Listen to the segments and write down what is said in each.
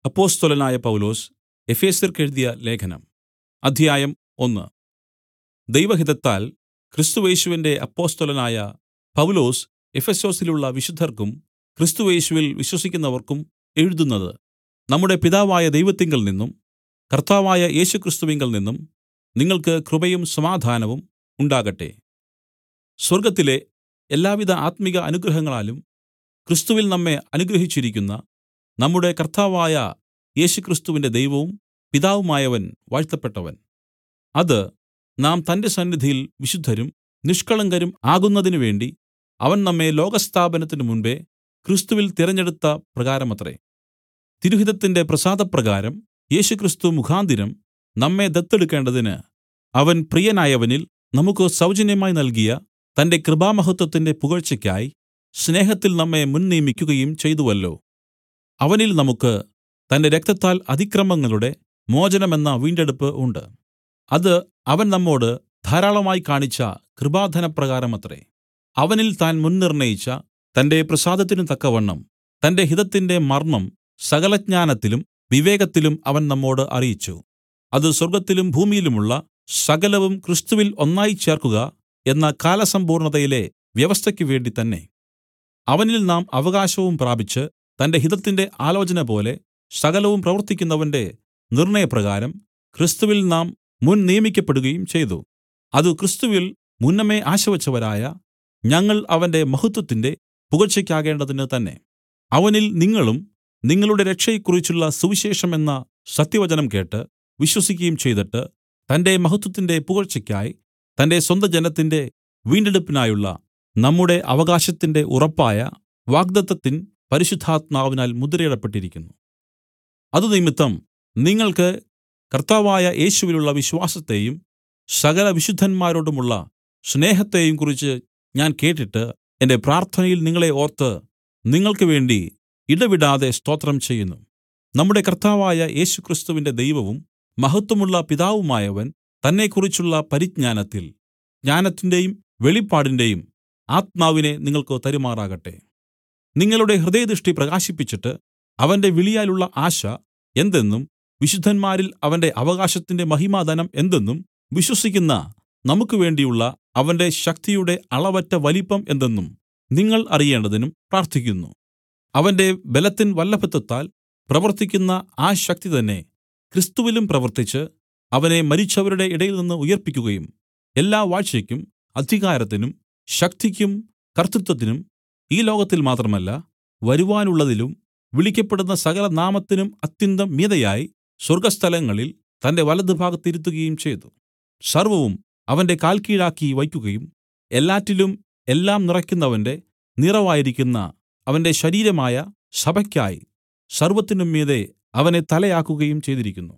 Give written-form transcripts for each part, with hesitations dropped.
അപ്പൊസ്തലനായ പൗലൊസ് എഫെസ്യർക്ക് എഴുതിയ ലേഖനം അധ്യായം 1. ദൈവഹിതത്താൽ ക്രിസ്തുയേശുവിന്റെ അപ്പൊസ്തലനായ പൗലൊസ് എഫെസൊസിലുള്ള വിശുദ്ധർക്കും ക്രിസ്തുയേശുവിൽ വിശ്വസിക്കുന്നവർക്കും എഴുതുന്നത്, നമ്മുടെ പിതാവായ ദൈവത്തിങ്കൽ നിന്നും കർത്താവായ യേശുക്രിസ്തുവിങ്കൽ നിന്നും നിങ്ങൾക്ക് കൃപയും സമാധാനവും ഉണ്ടാകട്ടെ. സ്വർഗ്ഗത്തിലെ എല്ലാവിധ ആത്മിക അനുഗ്രഹങ്ങളാലും ക്രിസ്തുവിൽ നമ്മെ അനുഗ്രഹിച്ചിരിക്കുന്ന നമ്മുടെ കർത്താവായ യേശുക്രിസ്തുവിന്റെ ദൈവവും പിതാവുമായവൻ വാഴ്ത്തപ്പെട്ടവൻ. അത് നാം തന്റെ സന്നിധിയിൽ വിശുദ്ധരും നിഷ്കളങ്കരും ആകുന്നതിനുവേണ്ടി അവൻ നമ്മെ ലോകസ്ഥാപനത്തിനു മുമ്പെ ക്രിസ്തുവിൽ തിരഞ്ഞെടുത്ത പ്രകാരമത്രേ. തിരുഹിതത്തിന്റെ പ്രസാദപ്രകാരം യേശുക്രിസ്തു മുഖാന്തരം നമ്മെ ദത്തെടുക്കേണ്ടതിന് അവൻ പ്രിയനായവനിൽ നമുക്ക് സൗജന്യമായി നൽകിയ തന്റെ കൃപാമഹത്വത്തിന്റെ പുകഴ്ചയ്ക്കായി സ്നേഹത്തിൽ നമ്മെ മുൻനിയമിക്കുകയും ചെയ്തുവല്ലോ. അവനിൽ നമുക്ക് തന്റെ രക്തത്താൽ അതിക്രമങ്ങളുടെ മോചനമെന്ന വീണ്ടെടുപ്പ് ഉണ്ട്. അത് അവൻ നമ്മോട് ധാരാളമായി കാണിച്ച കൃപാധനപ്രകാരമത്രേ. അവനിൽ താൻ മുൻനിർണ്ണയിച്ച തന്റെ പ്രസാദത്തിനു തക്കവണ്ണം തന്റെ ഹിതത്തിന്റെ മർമ്മം സകലജ്ഞാനത്തിലും വിവേകത്തിലും അവൻ നമ്മോട് അറിയിച്ചു. അത് സ്വർഗ്ഗത്തിലും ഭൂമിയിലുമുള്ള സകലവും ക്രിസ്തുവിൽ ഒന്നായി ചേർക്കുക എന്ന കാലസമ്പൂർണ്ണതയിലെ വ്യവസ്ഥയ്ക്ക് വേണ്ടി തന്നെ. അവനിൽ നാം അവകാശവും പ്രാപിച്ച് തന്റെ ഹിതത്തിന്റെ ആലോചന പോലെ സകലവും പ്രവർത്തിക്കുന്നവന്റെ നിർണ്ണയപ്രകാരം ക്രിസ്തുവിൽ നാം മുൻ നിയമിക്കപ്പെടുകയും ചെയ്തു. അത് ക്രിസ്തുവിൽ മുന്നമേ ആശവച്ചവരായ ഞങ്ങൾ അവന്റെ മഹത്വത്തിന്റെ പുകഴ്ചയ്ക്കാകേണ്ടതിന് തന്നെ. അവനിൽ നിങ്ങളും നിങ്ങളുടെ രക്ഷയെക്കുറിച്ചുള്ള സുവിശേഷം എന്ന സത്യവചനം കേട്ട് വിശ്വസിക്കുകയും ചെയ്തിട്ട് തന്റെ മഹത്വത്തിന്റെ പുകഴ്ചയ്ക്കായി തന്റെ സ്വന്തജനത്തിന്റെ വീണ്ടെടുപ്പിനായുള്ള നമ്മുടെ അവകാശത്തിന്റെ ഉറപ്പായ വാഗ്ദത്തത്തിൻ പരിശുദ്ധാത്മാവിനാൽ മുദ്രയിടപ്പെട്ടിരിക്കുന്നു. അതുനിമിത്തം നിങ്ങൾക്ക് കർത്താവായ യേശുവിലുള്ള വിശ്വാസത്തെയും സകല വിശുദ്ധന്മാരോടുമുള്ള സ്നേഹത്തെയും കുറിച്ച് ഞാൻ കേട്ടിട്ട് എന്റെ പ്രാർത്ഥനയിൽ നിങ്ങളെ ഓർത്ത് നിങ്ങൾക്ക് വേണ്ടി ഇടവിടാതെ സ്തോത്രം ചെയ്യുന്നു. നമ്മുടെ കർത്താവായ യേശുക്രിസ്തുവിന്റെ ദൈവവും മഹത്വമുള്ള പിതാവുമായവൻ തന്നെക്കുറിച്ചുള്ള പരിജ്ഞാനത്തിൽ ജ്ഞാനത്തിന്റെയും വെളിപ്പാടിന്റെയും ആത്മാവിനെ നിങ്ങൾക്ക് തരുമാറാകട്ടെ. നിങ്ങളുടെ ഹൃദയദൃഷ്ടി പ്രകാശിപ്പിച്ചിട്ട് അവന്റെ വിളിയാലുള്ള ആശ എന്തെന്നും വിശുദ്ധന്മാരിൽ അവന്റെ അവകാശത്തിന്റെ മഹിമാധനം എന്തെന്നും വിശ്വസിക്കുന്ന നമുക്ക് വേണ്ടിയുള്ള അവന്റെ ശക്തിയുടെ അളവറ്റ വലിപ്പം എന്തെന്നും നിങ്ങൾ അറിയേണ്ടതിനും പ്രാർത്ഥിക്കുന്നു. അവന്റെ ബലത്തിൻ വല്ലഭത്വത്താൽ പ്രവർത്തിക്കുന്ന ആ ശക്തി തന്നെ ക്രിസ്തുവിലും പ്രവർത്തിച്ച് അവനെ മരിച്ചവരുടെ ഇടയിൽ നിന്ന് ഉയിർപ്പിക്കുകയും എല്ലാ വാഴ്ചയ്ക്കും അധികാരത്തിനും ശക്തിക്കും കർത്തൃത്വത്തിനും ഈ ലോകത്തിൽ മാത്രമല്ല വരുവാനുള്ളതിലും വിളിക്കപ്പെടുന്ന സകല നാമത്തിനും അത്യന്തം മീതെയായി സ്വർഗ്ഗസ്ഥലങ്ങളിൽ തന്റെ വലത്തുഭാഗത്തിരുത്തുകയും ചെയ്തു. സർവ്വവും അവന്റെ കാൽക്കീഴാക്കി വയ്ക്കുകയും എല്ലാറ്റിലും എല്ലാം നിറയ്ക്കുന്നവന്റെ നിറവായിരിക്കുന്ന അവന്റെ ശരീരമായ സഭയ്ക്കായി സർവ്വത്തിനും മീതെ അവനെ തലയാക്കുകയും ചെയ്തിരിക്കുന്നു.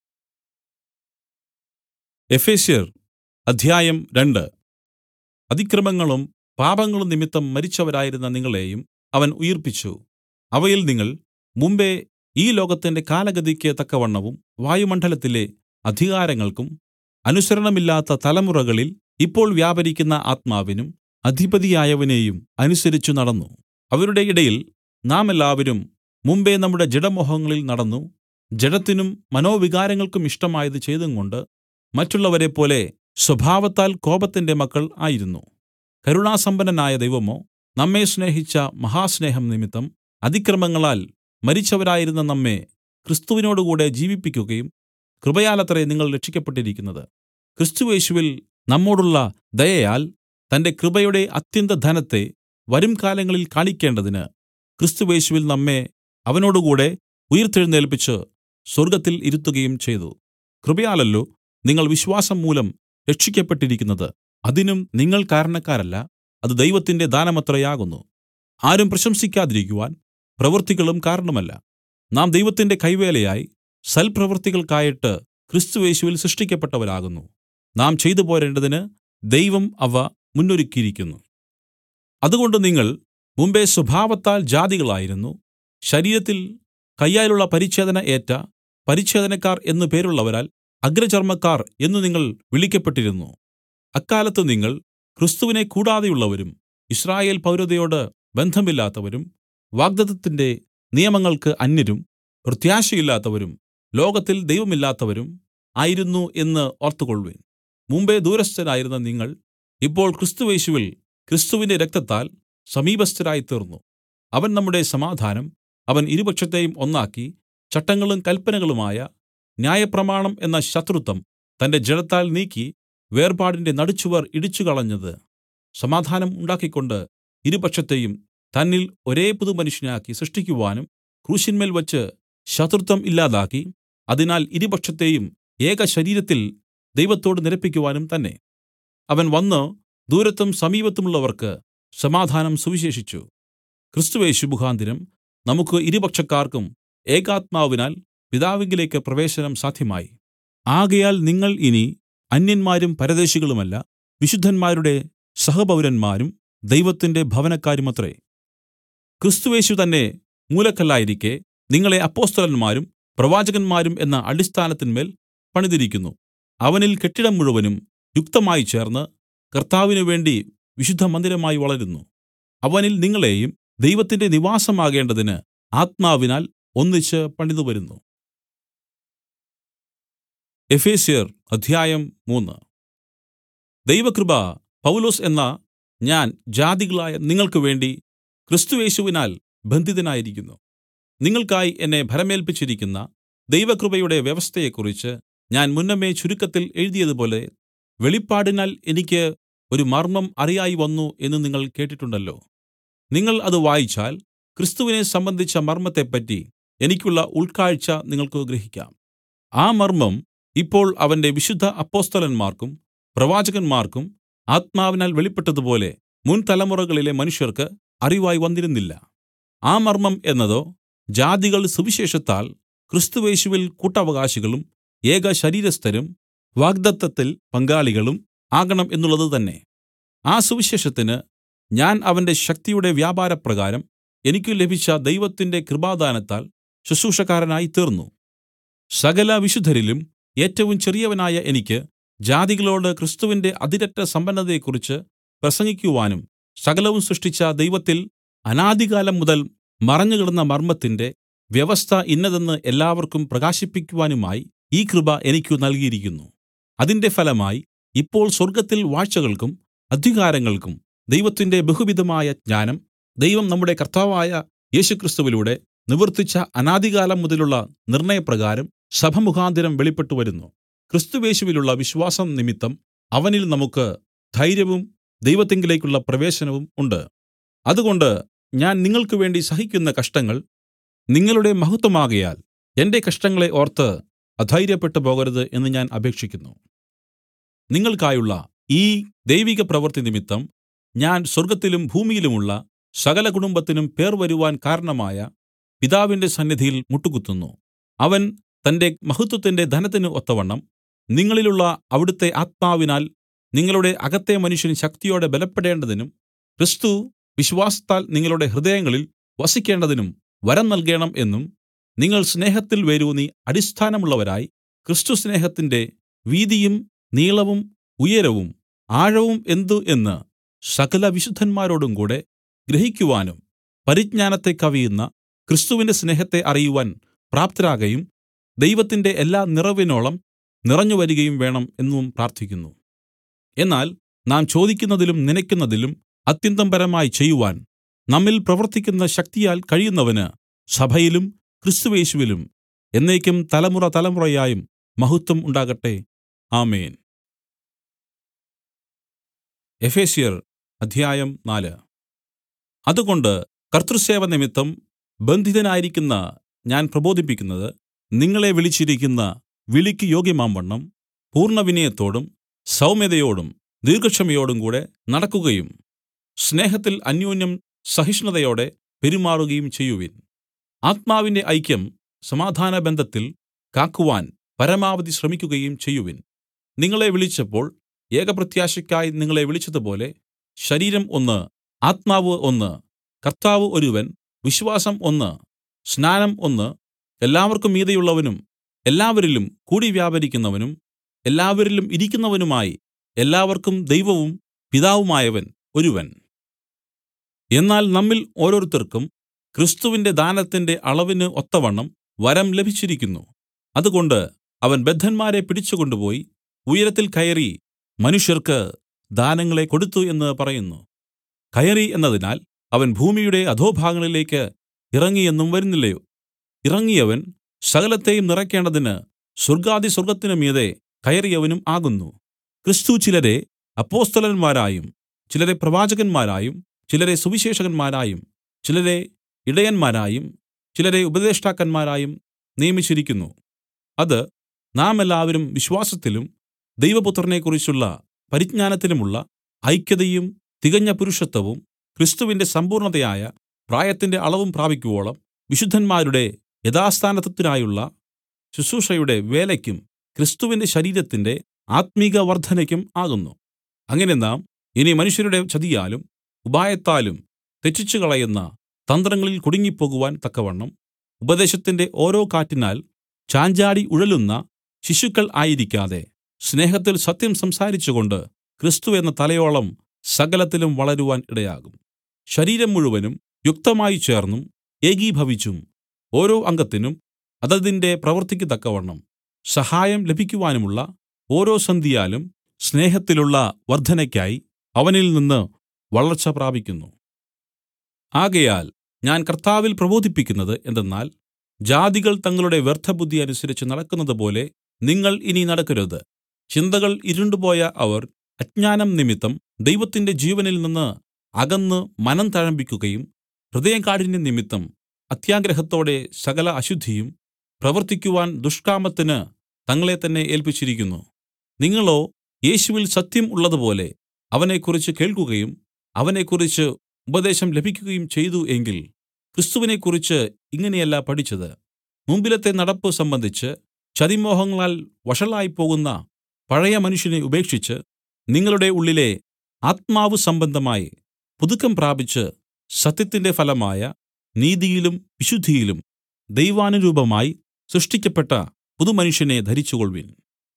എഫെസ്യർ അധ്യായം 2. അതിക്രമങ്ങളും പാപങ്ങളും നിമിത്തം മരിച്ചവരായിരുന്ന നിങ്ങളെയും അവൻ ഉയിർപ്പിച്ചു. അവയിൽ നിങ്ങൾ മുമ്പെ ഈ ലോകത്തിന്റെ കാലഗതിക്ക് തക്കവണ്ണവും വായുമണ്ഡലത്തിലെ അധികാരങ്ങൾക്കും അനുസരണമില്ലാത്ത തലമുറകളിൽ ഇപ്പോൾ വ്യാപരിക്കുന്ന ആത്മാവിനും അധിപതിയായവനെയും അനുസരിച്ചു നടന്നു. അവരുടെ ഇടയിൽ നാം എല്ലാവരും മുമ്പെ നമ്മുടെ ജഡമോഹങ്ങളിൽ നടന്നു ജഡത്തിനും മനോവികാരങ്ങൾക്കും ഇഷ്ടമായത് ചെയ്തുംകൊണ്ട് മറ്റുള്ളവരെപ്പോലെ സ്വഭാവത്താൽ കോപത്തിന്റെ മക്കൾ ആയിരുന്നു. കരുണാസമ്പന്നനായ ദൈവമോ നമ്മെ സ്നേഹിച്ച മഹാസ്നേഹം നിമിത്തം അതിക്രമങ്ങളാൽ മരിച്ചവരായിരുന്ന നമ്മെ ക്രിസ്തുവിനോടുകൂടെ ജീവിപ്പിക്കുകയും കൃപയാലത്രേ നിങ്ങൾ രക്ഷിക്കപ്പെട്ടിരിക്കുന്നത്. ക്രിസ്തുയേശുവിൽ നമ്മോടുള്ള ദയയാൽ തന്റെ കൃപയുടെ അത്യന്തധനത്തെ വരുംകാലങ്ങളിൽ കാണിക്കേണ്ടതിന് ക്രിസ്തുയേശുവിൽ നമ്മെ അവനോടുകൂടെ ഉയിർത്തെഴുന്നേല്പിച്ച് സ്വർഗ്ഗത്തിൽ ഇരുത്തുകയും ചെയ്തു. കൃപയാലല്ലോ നിങ്ങൾ വിശ്വാസം മൂലം രക്ഷിക്കപ്പെട്ടിരിക്കുന്നത്. അതിനും നിങ്ങൾ കാരണക്കാരല്ല, അത് ദൈവത്തിന്റെ ദാനമത്രയാകുന്നു. ആരും പ്രശംസിക്കാതിരിക്കുവാൻ പ്രവൃത്തികളും കാരണമല്ല. നാം ദൈവത്തിന്റെ കൈവേലയായി സൽപ്രവൃത്തികൾക്കായിട്ട് ക്രിസ്തുയേശുവിൽ സൃഷ്ടിക്കപ്പെട്ടവരാകുന്നു. നാം ചെയ്തു പോരേണ്ടതിന് ദൈവം അവ മുന്നൊരുക്കിയിരിക്കുന്നു. അതുകൊണ്ട് നിങ്ങൾ മുമ്പെ സ്വഭാവത്താൽ ജാതികളായിരുന്നു. ശരീരത്തിൽ കയ്യാലുള്ള പരിച്ഛേദന ഏറ്റ പരിച്ഛേദനക്കാർ എന്നു പേരുള്ളവരാൽ അഗ്രചർമക്കാർ എന്നു നിങ്ങൾ വിളിക്കപ്പെട്ടിരുന്നു. അക്കാലത്ത് നിങ്ങൾ ക്രിസ്തുവിനെ കൂടാതെയുള്ളവരും യിസ്രായേൽ പൗരതയോട് ബന്ധമില്ലാത്തവരും വാഗ്ദത്തത്തിന്റെ നിയമങ്ങൾക്ക് അന്യരും പ്രത്യാശയില്ലാത്തവരും ലോകത്തിൽ ദൈവമില്ലാത്തവരും ആയിരുന്നു എന്ന് ഓർത്തുകൊൾവിൻ. മുമ്പെ ദൂരസ്ഥരായിരുന്ന നിങ്ങൾ ഇപ്പോൾ ക്രിസ്തുയേശുവിൽ ക്രിസ്തുവിന്റെ രക്തത്താൽ സമീപസ്ഥരായിത്തീർന്നു. അവൻ നമ്മുടെ സമാധാനം. അവൻ ഇരുപക്ഷത്തെയും ഒന്നാക്കി ചട്ടങ്ങളും കല്പനകളുമായ ന്യായപ്രമാണം എന്ന ശത്രുത്വം തന്റെ ജഡത്താൽ നീക്കി വേർപാടിന്റെ നടുച്ചുവർ ഇടിച്ചുകളഞ്ഞത് സമാധാനം ഉണ്ടാക്കിക്കൊണ്ട് ഇരുപക്ഷത്തെയും തന്നിൽ ഒരേ പുതുമനുഷ്യനാക്കി സൃഷ്ടിക്കുവാനും ക്രൂശിന്മേൽ വച്ച് ശത്രുത്വം ഇല്ലാതാക്കി അതിനാൽ ഇരുപക്ഷത്തെയും ഏകശരീരത്തിൽ ദൈവത്തോട് നിരപ്പിക്കുവാനും തന്നെ. അവൻ വന്നു ദൂരത്തും സമീപത്തുമുള്ളവർക്ക് സമാധാനം സുവിശേഷിച്ചു. ക്രിസ്തുയേശു മുഖാന്തരം നമുക്ക് ഇരുപക്ഷക്കാർക്കും ഏകാത്മാവിനാൽ പിതാവിങ്കലേക്ക് പ്രവേശനം സാധ്യമായി. ആകയാൽ നിങ്ങൾ ഇനി അന്യന്മാരും പരദേശികളുമല്ല, വിശുദ്ധന്മാരുടെ സഹപൗരന്മാരും ദൈവത്തിന്റെ ഭവനക്കാരുമത്രേ. ക്രിസ്തുയേശു തന്നെ മൂലക്കല്ലായിരിക്കെ നിങ്ങളെ അപ്പൊസ്തലന്മാരും പ്രവാചകന്മാരും എന്ന അടിസ്ഥാനത്തിന്മേൽ പണിതിരിക്കുന്നു. അവനിൽ കെട്ടിടം മുഴുവനും യുക്തമായി ചേർന്ന് കർത്താവിന് വേണ്ടി വിശുദ്ധ മന്ദിരമായി വളരുന്നു. അവനിൽ നിങ്ങളെയും ദൈവത്തിന്റെ നിവാസമാകേണ്ടതിന് ആത്മാവിനാൽ ഒന്നിച്ച് പണിതുവരുന്നു. എഫേസ്യർ അധ്യായം 3. ദൈവകൃപ പൗലൊസ് എന്ന ഞാൻ ജാതികളായ നിങ്ങൾക്ക് വേണ്ടി ക്രിസ്തുയേശുവിനാൽ ബന്ധിതനായിരിക്കുന്നു. നിങ്ങൾക്കായി എന്നെ ഭരമേല്പിച്ചിരിക്കുന്ന ദൈവകൃപയുടെ വ്യവസ്ഥയെക്കുറിച്ച് ഞാൻ മുന്നമേ ചുരുക്കത്തിൽ എഴുതിയതുപോലെ വെളിപ്പാടിനാൽ എനിക്ക് ഒരു മർമ്മം അറിയായി വന്നു എന്ന് നിങ്ങൾ കേട്ടിട്ടുണ്ടല്ലോ. നിങ്ങൾ അത് വായിച്ചാൽ ക്രിസ്തുവിനെ സംബന്ധിച്ച മർമ്മത്തെപ്പറ്റി എനിക്കുള്ള ഉൾക്കാഴ്ച നിങ്ങൾക്ക് ഗ്രഹിക്കാം. ആ മർമ്മം ഇപ്പോൾ അവന്റെ വിശുദ്ധ അപ്പൊസ്തലന്മാർക്കും പ്രവാചകന്മാർക്കും ആത്മാവിനാൽ വെളിപ്പെട്ടതുപോലെ മുൻ തലമുറകളിലെ മനുഷ്യർക്ക് അറിവായി വന്നിരുന്നില്ല. ആ മർമ്മം എന്നതോ ജാതികൾ സുവിശേഷത്താൽ ക്രിസ്തുയേശുവിൽ കൂട്ടവകാശികളും ഏക ശരീരസ്ഥരും വാഗ്ദത്തത്തിൽ പങ്കാളികളും ആകണം എന്നുള്ളത് തന്നെ. ആ സുവിശേഷത്തിന് ഞാൻ അവന്റെ ശക്തിയുടെ വ്യാപാരപ്രകാരം എനിക്ക് ലഭിച്ച ദൈവത്തിന്റെ കൃപാദാനത്താൽ ശുശ്രൂഷക്കാരനായി തീർന്നു. സകല വിശുദ്ധരിലും ഏറ്റവും ചെറിയവനായ എനിക്ക് ജാതികളോട് ക്രിസ്തുവിന്റെ അതിരറ്റ സമ്പന്നതയെക്കുറിച്ച് പ്രസംഗിക്കുവാനും സകലവും സൃഷ്ടിച്ച ദൈവത്തിൽ അനാദികാലം മുതൽ മറഞ്ഞുകിടന്ന മർമ്മത്തിന്റെ വ്യവസ്ഥ ഇന്നതെന്ന് എല്ലാവർക്കും പ്രകാശിപ്പിക്കുവാനുമായി ഈ കൃപ എനിക്ക് നൽകിയിരിക്കുന്നു. അതിന്റെ ഫലമായി ഇപ്പോൾ സ്വർഗ്ഗത്തിൽ വാഴ്ചകൾക്കും അധികാരങ്ങൾക്കും ദൈവത്തിന്റെ ബഹുവിധമായ ജ്ഞാനം ദൈവം നമ്മുടെ കർത്താവായ യേശുക്രിസ്തുവിലൂടെ നിവർത്തിച്ച അനാദികാലം മുതലുള്ള നിർണ്ണയപ്രകാരം സഭ മുഖാന്തരം വെളിപ്പെട്ടു വരുന്നു. ക്രിസ്തുയേശുവിലുള്ള വിശ്വാസം നിമിത്തം അവനിൽ നമുക്ക് ധൈര്യവും ദൈവത്തിങ്കലേക്കുള്ള പ്രവേശനവും ഉണ്ട്. അതുകൊണ്ട് ഞാൻ നിങ്ങൾക്ക് വേണ്ടി സഹിക്കുന്ന കഷ്ടങ്ങൾ നിങ്ങളുടെ മഹത്വമാകയാൽ എന്റെ കഷ്ടങ്ങളെ ഓർത്ത് അധൈര്യപ്പെട്ടു പോകരുത് എന്ന് ഞാൻ അപേക്ഷിക്കുന്നു. നിങ്ങൾക്കായുള്ള ഈ ദൈവിക പ്രവൃത്തി നിമിത്തം ഞാൻ സ്വർഗ്ഗത്തിലും ഭൂമിയിലുമുള്ള സകല കുടുംബത്തിനും പേർ വരുവാൻ കാരണമായ പിതാവിന്റെ സന്നിധിയിൽ മുട്ടുകുത്തുന്നു. അവൻ തന്റെ മഹത്വത്തിന്റെ ധനത്തിന് ഒത്തവണ്ണം നിങ്ങളിലുള്ള അവിടുത്തെ ആത്മാവിനാൽ നിങ്ങളുടെ അകത്തെ മനുഷ്യൻ ശക്തിയോടെ ബലപ്പെടേണ്ടതിനും ക്രിസ്തു വിശ്വാസത്താൽ നിങ്ങളുടെ ഹൃദയങ്ങളിൽ വസിക്കേണ്ടതിനും വരം നൽകേണം എന്നും നിങ്ങൾ സ്നേഹത്തിൽ വേരൂന്നി അടിസ്ഥാനമുള്ളവരായി ക്രിസ്തു സ്നേഹത്തിന്റെ വീതിയും നീളവും ഉയരവും ആഴവും എന്ത് എന്ന് സകല വിശുദ്ധന്മാരോടും കൂടെ ഗ്രഹിക്കുവാനും പരിജ്ഞാനത്തെ കവിയുന്ന ക്രിസ്തുവിന്റെ സ്നേഹത്തെ അറിയുവാൻ പ്രാപ്തരാകയും ദൈവത്തിന്റെ എല്ലാ നിറവിനോളം നിറഞ്ഞുവരികയും വേണം എന്നും പ്രാർത്ഥിക്കുന്നു. എന്നാൽ നാം ചോദിക്കുന്നതിലും നനയ്ക്കുന്നതിലും അത്യന്തം പരമായി ചെയ്യുവാൻ നമ്മിൽ പ്രവർത്തിക്കുന്ന ശക്തിയാൽ കഴിയുന്നവന് സഭയിലും ക്രിസ്തുയേശുവിലും എന്നേക്കും തലമുറ തലമുറയായും മഹത്വം ഉണ്ടാകട്ടെ. ആമേൻ. എഫേസ്യർ അധ്യായം 4. അതുകൊണ്ട് കർത്തൃസേവ നിമിത്തം ബന്ധിതനായിരിക്കുന്ന ഞാൻ പ്രബോധിപ്പിക്കുന്നത് നിങ്ങളെ വിളിച്ചിരിക്കുന്ന വിളിക്ക് യോഗ്യമാംവണ്ണം പൂർണ്ണവിനയത്തോടും സൗമ്യതയോടും ദീർഘക്ഷമയോടും കൂടെ നടക്കുകയും സ്നേഹത്തിൽ അന്യോന്യം സഹിഷ്ണുതയോടെ പെരുമാറുകയും ചെയ്യുവിൻ. ആത്മാവിന്റെ ഐക്യം സമാധാനബന്ധത്തിൽ കാക്കുവാൻ പരമാവധി ശ്രമിക്കുകയും ചെയ്യുവിൻ. നിങ്ങളെ വിളിച്ചപ്പോൾ ഏകപ്രത്യാശയ്ക്കായി നിങ്ങളെ വിളിച്ചതുപോലെ ശരീരം ഒന്ന്, ആത്മാവ് ഒന്ന്, കർത്താവ് ഒരുവൻ, വിശ്വാസം ഒന്ന്, സ്നാനം ഒന്ന്, എല്ലാവർക്കും മീതെയുള്ളവനും എല്ലാവരിലും കൂടി വ്യാപരിക്കുന്നവനും എല്ലാവരിലും ഇരിക്കുന്നവനുമായി എല്ലാവർക്കും ദൈവവും പിതാവുമായവൻ ഒരുവൻ. എന്നാൽ നമ്മിൽ ഓരോരുത്തർക്കും ക്രിസ്തുവിന്റെ ദാനത്തിന്റെ അളവിന് ഒത്തവണ്ണം വരം ലഭിച്ചിരിക്കുന്നു. അതുകൊണ്ട് അവൻ ബദ്ധന്മാരെ പിടിച്ചുകൊണ്ടുപോയി ഉയരത്തിൽ കയറി മനുഷ്യർക്ക് ദാനങ്ങളെ കൊടുത്തു എന്ന് പറയുന്നു. കയറി എന്നതിനാൽ അവൻ ഭൂമിയുടെ അധോഭാഗങ്ങളിലേക്ക് ഇറങ്ങി എന്നും വരുന്നില്ലയോ? ഇറങ്ങിയവൻ സകലത്തെയും നിറയ്ക്കേണ്ടതിന് സ്വർഗ്ഗാധിസ്വർഗ്ഗത്തിനു മീതെ കയറിയവനും ആകുന്നു. ക്രിസ്തു ചിലരെ അപ്പൊസ്തലന്മാരായും ചിലരെ പ്രവാചകന്മാരായും ചിലരെ സുവിശേഷകന്മാരായും ചിലരെ ഇടയന്മാരായും ചിലരെ ഉപദേഷ്ടാക്കന്മാരായും നിയമിച്ചിരിക്കുന്നു. അത് നാം എല്ലാവരും വിശ്വാസത്തിലും ദൈവപുത്രനെക്കുറിച്ചുള്ള പരിജ്ഞാനത്തിലുമുള്ള ഐക്യതയും തികഞ്ഞ പുരുഷത്വവും ക്രിസ്തുവിന്റെ സമ്പൂർണ്ണതയായ പ്രായത്തിന്റെ അളവും പ്രാപിക്കുവോളം വിശുദ്ധന്മാരുടെ യഥാസ്ഥാനത്തിനായുള്ള ശുശ്രൂഷയുടെ വേലയ്ക്കും ക്രിസ്തുവിന്റെ ശരീരത്തിന്റെ ആത്മിക വർദ്ധനയ്ക്കും ആകുന്നു. അങ്ങനെ നാം ഇനി മനുഷ്യരുടെ ചതിയാലും ഉപായത്താലും തെറ്റിച്ചുകളയുന്ന തന്ത്രങ്ങളിൽ കുടുങ്ങിപ്പോകുവാൻ തക്കവണ്ണം ഉപദേശത്തിന്റെ ഓരോ കാറ്റിനാൽ ചാഞ്ചാടി ഉഴലുന്ന ശിശുക്കൾ ആയിരിക്കാതെ സ്നേഹത്തിൽ സത്യം സംസാരിച്ചുകൊണ്ട് ക്രിസ്തു എന്ന തലയോളം സകലത്തിലും വളരുവാൻ ഇടയാകും. ശരീരം മുഴുവനും യുക്തമായി ചേർന്നും ഏകീഭവിച്ചും ഓരോ അംഗത്തിനും അതതിന്റെ പ്രവൃത്തിക്ക് തക്കവണ്ണം സഹായം ലഭിക്കുവാനുമുള്ള ഓരോ സന്ധിയാലും സ്നേഹത്തിലുള്ള വർദ്ധനയ്ക്കായി അവനിൽ നിന്ന് വളർച്ച പ്രാപിക്കുന്നു. ആകയാൽ ഞാൻ കർത്താവിൽ പ്രബോധിപ്പിക്കുന്നത് എന്തെന്നാൽ, ജാതികൾ തങ്ങളുടെ വ്യർത്ഥബുദ്ധി അനുസരിച്ച് നടക്കുന്നതുപോലെ നിങ്ങൾ ഇനി നടക്കരുത്. ചിന്തകൾ ഇരുണ്ടുപോയ അവർ അജ്ഞാനം നിമിത്തം ദൈവത്തിന്റെ ജീവനിൽ നിന്ന് അകന്ന് മനം തഴമ്പിക്കുകയും ഹൃദയകാഠിന്യം നിമിത്തം അത്യാഗ്രഹത്തോടെ സകല അശുദ്ധിയും പ്രവർത്തിക്കുവാൻ ദുഷ്കാമത്തിന് തങ്ങളെ തന്നെ ഏൽപ്പിച്ചിരിക്കുന്നു. നിങ്ങളോ യേശുവിൽ സത്യം ഉള്ളതുപോലെ അവനെക്കുറിച്ച് കേൾക്കുകയും അവനെക്കുറിച്ച് ഉപദേശം ലഭിക്കുകയും ചെയ്തു എങ്കിൽ, ക്രിസ്തുവിനെക്കുറിച്ച് ഇങ്ങനെയല്ല പഠിച്ചത്. മുമ്പിലത്തെ നടപ്പ് സംബന്ധിച്ച് ചതിമോഹങ്ങളാൽ വഷളായിപ്പോകുന്ന പഴയ മനുഷ്യനെ ഉപേക്ഷിച്ച് നിങ്ങളുടെ ഉള്ളിലെ ആത്മാവ് സംബന്ധമായി പുതുക്കം പ്രാപിച്ച് സത്യത്തിന്റെ ഫലമായ നീതിയിലും വിശുദ്ധിയിലും ദൈവാനുരൂപമായി സൃഷ്ടിക്കപ്പെട്ട പുതുമനുഷ്യനെ ധരിച്ചുകൊൾവിൻ.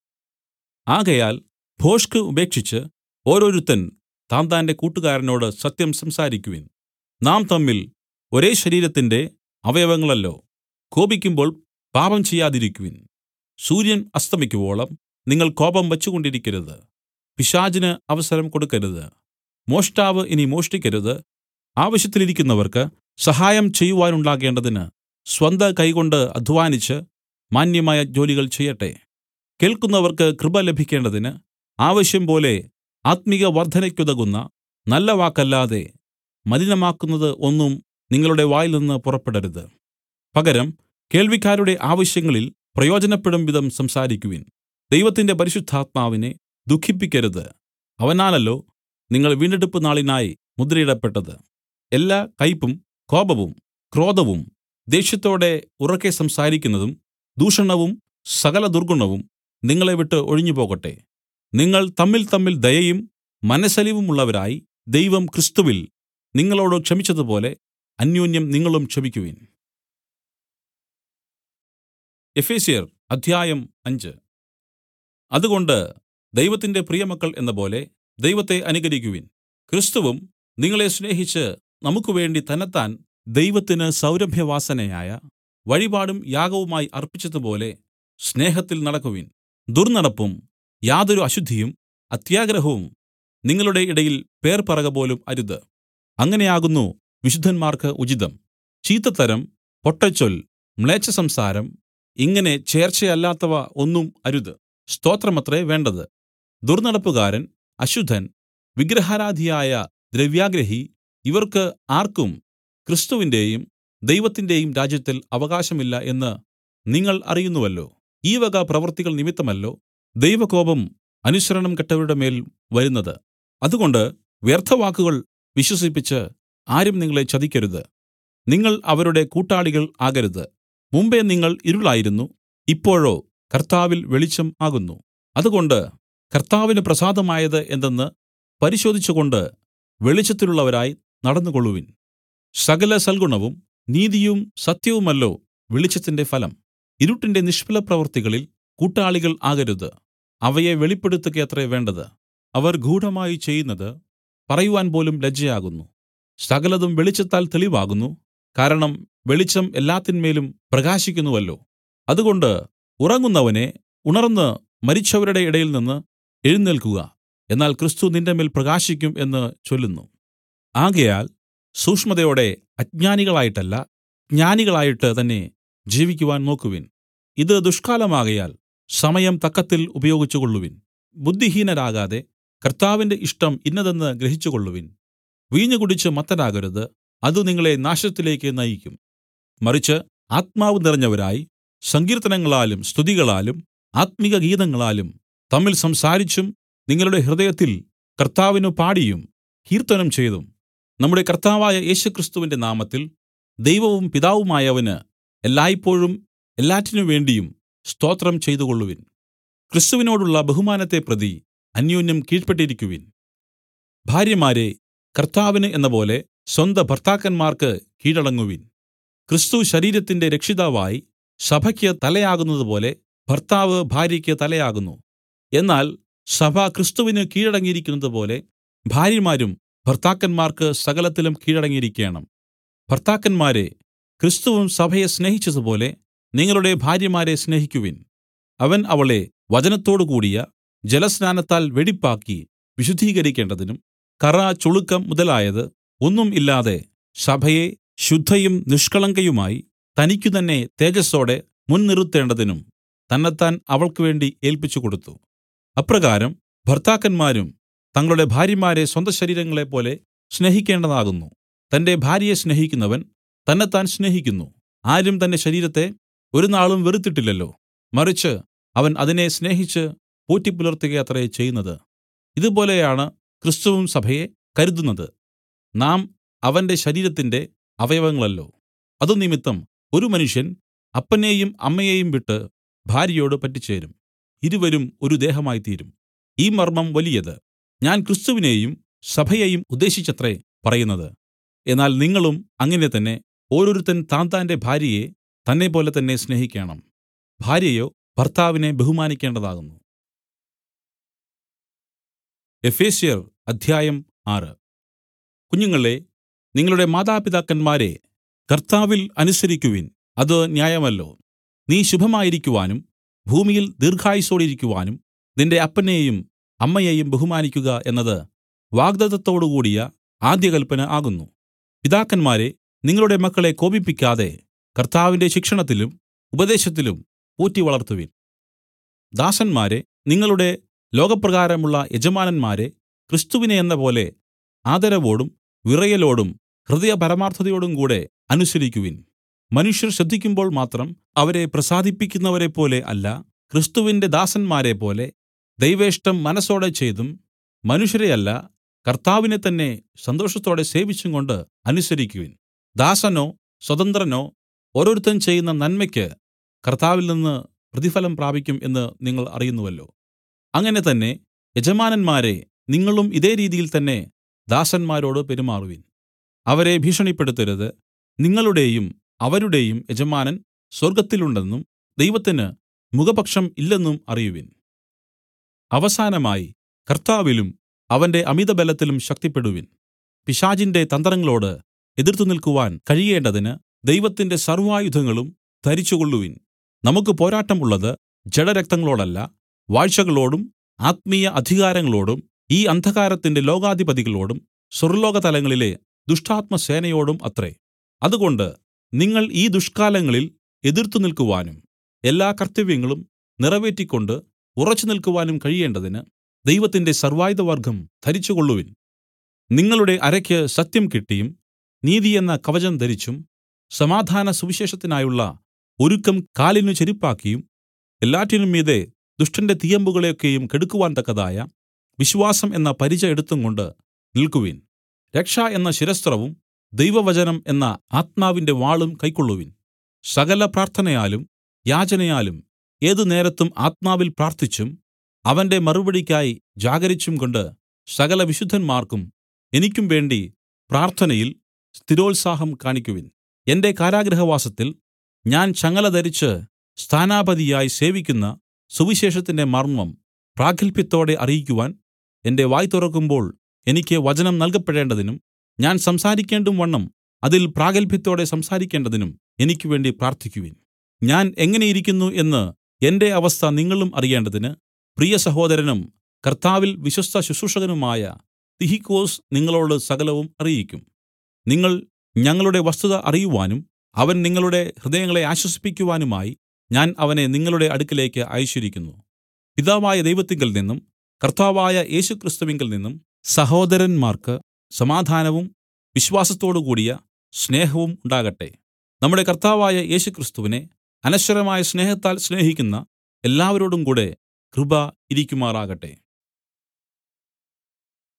ആകയാൽ ഭോഷ്ക് ഉപേക്ഷിച്ച് ഓരോരുത്തൻ താന്താന്റെ കൂട്ടുകാരനോട് സത്യം സംസാരിക്കുവിൻ. നാം തമ്മിൽ ഒരേ ശരീരത്തിന്റെ അവയവങ്ങളല്ലോ. കോപിക്കുമ്പോൾ പാപം ചെയ്യാതിരിക്കുവിൻ. സൂര്യൻ അസ്തമിക്കുവോളം നിങ്ങൾ കോപം വച്ചുകൊണ്ടിരിക്കരുത്. പിശാചിന് അവസരം കൊടുക്കരുത്. മോഷ്ടാവ് ഇനി മോഷ്ടിക്കരുത്. ആവശ്യത്തിലിരിക്കുന്നവർക്ക് സഹായം ചെയ്യുവാനുണ്ടാകേണ്ടതിന് സ്വന്ത കൈകൊണ്ട് അധ്വാനിച്ച് മാന്യമായ ജോലികൾ ചെയ്യട്ടെ. കേൾക്കുന്നവർക്ക് കൃപ ലഭിക്കേണ്ടതിന് ആവശ്യം പോലെ ആത്മിക വർദ്ധനയ്ക്കുതകുന്ന നല്ല വാക്കല്ലാതെ മലിനമാക്കുന്നത് ഒന്നും നിങ്ങളുടെ വായിൽ നിന്ന് പുറപ്പെടരുത്. പകരം കേൾവിക്കാരുടെ ആവശ്യങ്ങളിൽ പ്രയോജനപ്പെടും വിധം സംസാരിക്കുവിൻ. ദൈവത്തിന്റെ പരിശുദ്ധാത്മാവിനെ ദുഃഖിപ്പിക്കരുത്. അവനാലല്ലോ നിങ്ങൾ വീണ്ടെടുപ്പ് നാളിനായി മുദ്രയിടപ്പെട്ടത്. എല്ലാ കയ്പും കോപവും ക്രോധവും ദേഷ്യത്തോടെ ഉറക്കെ സംസാരിക്കുന്നതും ദൂഷണവും സകല ദുർഗുണവും നിങ്ങളെ വിട്ട് ഒഴിഞ്ഞുപോകട്ടെ. നിങ്ങൾ തമ്മിൽ തമ്മിൽ ദയയും മനസ്സലിവുമുള്ളവരായി ദൈവം ക്രിസ്തുവിൽ നിങ്ങളോട് ക്ഷമിച്ചതുപോലെ അന്യോന്യം നിങ്ങളും ക്ഷമിക്കുവിൻ. എഫെസ്യർ അദ്ധ്യായം 5. അതുകൊണ്ട് ദൈവത്തിന്റെ പ്രിയമക്കൾ എന്നപോലെ ദൈവത്തെ അനുകരിക്കുവിൻ. ക്രിസ്തുവും നിങ്ങളെ സ്നേഹിച്ച് നമുക്കുവേണ്ടി തന്നെത്താൻ ദൈവത്തിന് സൗരഭ്യവാസനയായ വഴിപാടും യാഗവുമായി അർപ്പിച്ചതുപോലെ സ്നേഹത്തിൽ നടക്കുവിൻ. ദുർന്നടപ്പും യാതൊരു അശുദ്ധിയും അത്യാഗ്രഹവും നിങ്ങളുടെ ഇടയിൽ പേർ പറകപോലും അരുത്. അങ്ങനെയാകുന്നു വിശുദ്ധന്മാർക്ക് ഉചിതം. ചീത്തത്തരം, പൊട്ടച്ചൊൽ, മ്ലേച്ഛസംസാരം, ഇങ്ങനെ ചേർച്ചയല്ലാത്തവ ഒന്നും അരുത്. സ്തോത്രമത്രേ വേണ്ടത്. ദുർന്നടപ്പുകാരൻ, അശുദ്ധൻ, വിഗ്രഹാരാധിയായ ദ്രവ്യാഗ്രഹി, ഇവർക്ക് ആർക്കും ക്രിസ്തുവിന്റെയും ദൈവത്തിന്റെയും രാജ്യത്തിൽ അവകാശമില്ല എന്ന് നിങ്ങൾ അറിയുന്നുവല്ലോ. ഈ വക പ്രവൃത്തികൾ നിമിത്തമല്ലോ ദൈവകോപം അനുസരണം കെട്ടവരുടെ മേൽ വരുന്നത്. അതുകൊണ്ട് വ്യർത്ഥവാക്കുകൾ വിശ്വസിപ്പിച്ച് ആരും നിങ്ങളെ ചതിക്കരുത്. നിങ്ങൾ അവരുടെ കൂട്ടാളികൾ ആകരുത്. മുമ്പെ നിങ്ങൾ ഇരുളായിരുന്നു, ഇപ്പോഴോ കർത്താവിൽ വെളിച്ചം ആകുന്നു. അതുകൊണ്ട് കർത്താവിന് പ്രസാദമായത് എന്തെന്ന് പരിശോധിച്ചുകൊണ്ട് വെളിച്ചത്തിലുള്ളവരായി നടന്നുകൊള്ളുവിൻ. സകല സൽഗുണവും നീതിയും സത്യവുമല്ലോ വെളിച്ചത്തിന്റെ ഫലം. ഇരുട്ടിന്റെ നിഷ്ഫല പ്രവൃത്തികളിൽ കൂട്ടാളികൾ ആകരുത്. അവയെ വെളിപ്പെടുത്തുകയത്രേ വേണ്ടത്. അവർ ഗൂഢമായി ചെയ്യുന്നത് പറയുവാൻ പോലും ലജ്ജയാകുന്നു. സകലതും വെളിച്ചത്താൽ തെളിവാകുന്നു. കാരണം വെളിച്ചം എല്ലാത്തിന്മേലും പ്രകാശിക്കുന്നുവല്ലോ. അതുകൊണ്ട് ഉറങ്ങുന്നവനെ, ഉണർന്ന് മരിച്ചവരുടെ ഇടയിൽ നിന്ന് എഴുന്നേൽക്കുക, എന്നാൽ ക്രിസ്തു നിന്റെ മേൽ പ്രകാശിക്കും എന്ന് ചൊല്ലുന്നു. ആകയാൽ സൂക്ഷ്മതയോടെ അജ്ഞാനികളായിട്ടല്ല, ജ്ഞാനികളായിട്ട് തന്നെ ജീവിക്കുവാൻ നോക്കുവിൻ. ഇത് ദുഷ്കാലമാകയാൽ സമയം തക്കത്തിൽ ഉപയോഗിച്ചുകൊള്ളുവിൻ. ബുദ്ധിഹീനരാകാതെ കർത്താവിന്റെ ഇഷ്ടം ഇന്നതെന്ന് ഗ്രഹിച്ചുകൊള്ളുവിൻ. വീഞ്ഞു കുടിച്ച് മത്തരാകരുത്, അത് നിങ്ങളെ നാശത്തിലേക്ക് നയിക്കും. മറിച്ച് ആത്മാവ് നിറഞ്ഞവരായി സങ്കീർത്തനങ്ങളാലും സ്തുതികളാലും ആത്മിക ഗീതങ്ങളാലും തമ്മിൽ സംസാരിച്ചും നിങ്ങളുടെ ഹൃദയത്തിൽ കർത്താവിന് പാടിയും കീർത്തനം ചെയ്തും നമ്മുടെ കർത്താവായ യേശുക്രിസ്തുവിന്റെ നാമത്തിൽ ദൈവവും പിതാവുമായവന് എല്ലായ്പോഴും എല്ലാറ്റിനു വേണ്ടിയും സ്തോത്രം ചെയ്തുകൊള്ളുവിൻ. ക്രിസ്തുവിനോടുള്ള ബഹുമാനത്തെ പ്രതി അന്യോന്യം കീഴ്പ്പെട്ടിരിക്കുവിൻ. ഭാര്യമാരെ, കർത്താവിന് എന്നപോലെ സ്വന്ത ഭർത്താക്കന്മാർക്ക് കീഴടങ്ങുവിൻ. ക്രിസ്തു ശരീരത്തിന്റെ രക്ഷിതാവായി സഭയ്ക്ക് തലയാകുന്നതുപോലെ ഭർത്താവ് ഭാര്യയ്ക്ക് തലയാകുന്നു. എന്നാൽ സഭ ക്രിസ്തുവിന് കീഴടങ്ങിയിരിക്കുന്നതുപോലെ ഭാര്യമാരും ഭർത്താക്കന്മാർക്ക് സകലത്തിലും കീഴടങ്ങിയിരിക്കേണം. ഭർത്താക്കന്മാരെ, ക്രിസ്തുവും സഭയെ സ്നേഹിച്ചതുപോലെ നിങ്ങളുടെ ഭാര്യമാരെ സ്നേഹിക്കുവിൻ. അവൻ അവളെ വചനത്തോടുകൂടിയ ജലസ്നാനത്താൽ വെടിപ്പാക്കി വിശുദ്ധീകരിക്കേണ്ടതിനും കറ, ചുളുക്കം മുതലായത് ഒന്നും ഇല്ലാതെ സഭയെ ശുദ്ധയും നിഷ്കളങ്കയുമായി തനിക്കു തന്നെ തേജസ്സോടെ മുൻനിറുത്തേണ്ടതിനും തന്നെത്താൻ അവൾക്ക് വേണ്ടി ഏല്പിച്ചു കൊടുത്തു. അപ്രകാരം ഭർത്താക്കന്മാരും തങ്ങളുടെ ഭാര്യമാരെ സ്വന്തം ശരീരങ്ങളെപ്പോലെ സ്നേഹിക്കേണ്ടതാകുന്നു. തന്റെ ഭാര്യയെ സ്നേഹിക്കുന്നവൻ തന്നെത്താൻ സ്നേഹിക്കുന്നു. ആരും തന്റെ ശരീരത്തെ ഒരു നാളും വെറുത്തിട്ടില്ലല്ലോ, മറിച്ച് അവൻ അതിനെ സ്നേഹിച്ച് പോറ്റിപ്പുലർത്തുകയത്രേ ചെയ്യുന്നത്. ഇതുപോലെയാണ് ക്രിസ്തുവും സഭയെ കരുതുന്നത്. നാം അവന്റെ ശരീരത്തിന്റെ അവയവങ്ങളല്ലോ. അതുനിമിത്തം ഒരു മനുഷ്യൻ അപ്പനെയും അമ്മയെയും വിട്ട് ഭാര്യയോട് പറ്റിച്ചേരും, ഇരുവരും ഒരു ദേഹമായിത്തീരും. ഈ മർമ്മം വലിയത്. ഞാൻ ക്രിസ്തുവിനെയും സഭയെയും ഉദ്ദേശിച്ചത്രേ പറയുന്നത്. എന്നാൽ നിങ്ങളും അങ്ങനെ തന്നെ ഓരോരുത്തൻ താന്താന്റെ ഭാര്യയെ തന്നെപ്പോലെ തന്നെ സ്നേഹിക്കേണം. ഭാര്യയോ ഭർത്താവിനെ ബഹുമാനിക്കേണ്ടതാകുന്നു. എഫേസ്യർ അധ്യായം 6. കുഞ്ഞുങ്ങളെ, നിങ്ങളുടെ മാതാപിതാക്കന്മാരെ കർത്താവിൽ അനുസരിക്കുവിൻ. അത് ന്യായമല്ലോ. നീ ശുഭമായിരിക്കുവാനും ഭൂമിയിൽ ദീർഘായുസ്സോടിരിക്കുവാനും നിന്റെ അപ്പനെയും അമ്മയെയും ബഹുമാനിക്കുക എന്നത് വാഗ്ദത്തത്തോടുകൂടിയ ആദ്യ കല്പന ആകുന്നു. പിതാക്കന്മാരെ, നിങ്ങളുടെ മക്കളെ കോപിപ്പിക്കാതെ കർത്താവിന്റെ ശിക്ഷണത്തിലും ഉപദേശത്തിലും ഊറ്റി വളർത്തുവിൻ. ദാസന്മാരെ, നിങ്ങളുടെ ലോകപ്രകാരമുള്ള യജമാനന്മാരെ ക്രിസ്തുവിനെ എന്ന പോലെ ആദരവോടും വിറയലോടും ഹൃദയപരമാർത്ഥതയോടും കൂടെ അനുസരിക്കുവിൻ. മനുഷ്യർ ശ്രദ്ധിക്കുമ്പോൾ മാത്രം അവരെ പ്രസാദിപ്പിക്കുന്നവരെപ്പോലെ അല്ല, ക്രിസ്തുവിന്റെ ദാസന്മാരെ പോലെ ദൈവേഷ്ടം മനസ്സോടെ ചെയ്തും മനുഷ്യരെയല്ല കർത്താവിനെ തന്നെ സന്തോഷത്തോടെ സേവിച്ചും കൊണ്ട് അനുസരിക്കുവിൻ. ദാസനോ സ്വതന്ത്രനോ ഓരോരുത്തൻ ചെയ്യുന്ന നന്മയ്ക്ക് കർത്താവിൽ നിന്ന് പ്രതിഫലം പ്രാപിക്കും എന്ന് നിങ്ങൾ അറിയുന്നുവല്ലോ. അങ്ങനെ തന്നെ യജമാനന്മാരെ, നിങ്ങളും ഇതേ രീതിയിൽ തന്നെ ദാസന്മാരോട് പെരുമാറുവിൻ. അവരെ ഭീഷണിപ്പെടുത്തരുത്. നിങ്ങളുടെയും അവരുടെയും യജമാനൻ സ്വർഗ്ഗത്തിലുണ്ടെന്നും ദൈവത്തിന് മുഖപക്ഷം ഇല്ലെന്നും അറിയുവിൻ. അവസാനമായി കർത്താവിലും അവന്റെ അമിതബലത്തിലും ശക്തിപ്പെടുവിൻ. പിശാചിന്റെ തന്ത്രങ്ങളോട് എതിർത്തു നിൽക്കുവാൻ കഴിയേണ്ടതിന് ദൈവത്തിന്റെ സർവ്വായുധങ്ങളും ധരിച്ചുകൊള്ളുവിൻ. നമുക്ക് പോരാട്ടം ഉള്ളത് ജഡരക്തങ്ങളോടല്ല, വാഴ്ചകളോടും ആത്മീയ അധികാരങ്ങളോടും ഈ അന്ധകാരത്തിന്റെ ലോകാധിപതികളോടും സ്വർഗ്ഗലോകതലങ്ങളിലെ ദുഷ്ടാത്മസേനയോടും അത്രേ. അതുകൊണ്ട് നിങ്ങൾ ഈ ദുഷ്കാലങ്ങളിൽ എതിർത്തു നിൽക്കുവാനും എല്ലാ കർത്തവ്യങ്ങളും നിറവേറ്റിക്കൊണ്ട് ഉറച്ചു നിൽക്കുവാനും കഴിയേണ്ടതിന് ദൈവത്തിന്റെ സർവ്വായുധവർഗ്ഗം ധരിച്ചുകൊള്ളുവിൻ. നിങ്ങളുടെ അരയ്ക്ക് സത്യം കിട്ടിയും നീതി എന്ന കവചം ധരിച്ചും സമാധാന സുവിശേഷത്തിനായുള്ള ഒരുക്കം കാലിന് ചെരിപ്പാക്കിയും എല്ലാറ്റിനും മീതെ ദുഷ്ടന്റെ തീയമ്പുകളെയൊക്കെയും കെടുക്കുവാൻ തക്കതായ വിശ്വാസം എന്ന പരിച എടുത്തുംകൊണ്ട് നിൽക്കുവിൻ. രക്ഷ എന്ന ശിരസ്ത്രവും ദൈവവചനം എന്ന ആത്മാവിന്റെ വാളും കൈക്കൊള്ളുവിൻ. സകല പ്രാർത്ഥനയാലും യാചനയാലും ഏതു നേരത്തും ആത്മാവിൽ പ്രാർത്ഥിച്ചും അവന്റെ മറുപടിക്കായി ജാഗരിച്ചും കൊണ്ട് സകല വിശുദ്ധന്മാർക്കും എനിക്കും വേണ്ടി പ്രാർത്ഥനയിൽ സ്ഥിരോത്സാഹം കാണിക്കുവിൻ. എന്റെ കാരാഗൃഹവാസത്തിൽ ഞാൻ ചങ്ങല ധരിച്ച് സ്ഥാനാപതിയായി സേവിക്കുന്ന സുവിശേഷത്തിന്റെ മർമ്മം പ്രാഗൽഭ്യത്തോടെ അറിയിക്കുവാൻ എന്റെ വായ് തുറക്കുമ്പോൾ എനിക്ക് വചനം നൽകപ്പെടേണ്ടതിനും ഞാൻ സംസാരിക്കേണ്ടും വണ്ണം അതിൽ പ്രാഗത്ഭ്യത്തോടെ സംസാരിക്കേണ്ടതിനും എനിക്ക് വേണ്ടി പ്രാർത്ഥിക്കുവിൻ. ഞാൻ എങ്ങനെയിരിക്കുന്നു എന്ന് എന്റെ അവസ്ഥ നിങ്ങളും അറിയേണ്ടതിന് പ്രിയ സഹോദരനും കർത്താവിൽ വിശ്വസ്ത ശുശ്രൂഷകനുമായ തിഹിക്കൊസ് നിങ്ങളോട് സകലവും അറിയിക്കും. നിങ്ങൾ ഞങ്ങളുടെ വസ്തുത അറിയുവാനും അവൻ നിങ്ങളുടെ ഹൃദയങ്ങളെ ആശ്വസിപ്പിക്കുവാനുമായി ഞാൻ അവനെ നിങ്ങളുടെ അടുക്കലേക്ക് അയച്ചിരിക്കുന്നു. പിതാവായ ദൈവത്തിങ്കൽ നിന്നും കർത്താവായ യേശുക്രിസ്തുവിങ്കൽ നിന്നും സഹോദരന്മാർക്ക് സമാധാനവും വിശ്വാസത്തോടുകൂടിയ സ്നേഹവും ഉണ്ടാകട്ടെ. നമ്മുടെ കർത്താവായ യേശുക്രിസ്തുവിനെ അനശ്വരമായ സ്നേഹത്താൽ സ്നേഹിക്കുന്ന എല്ലാവരോടും കൂടെ കൃപ ഇരിക്കുമാറാകട്ടെ.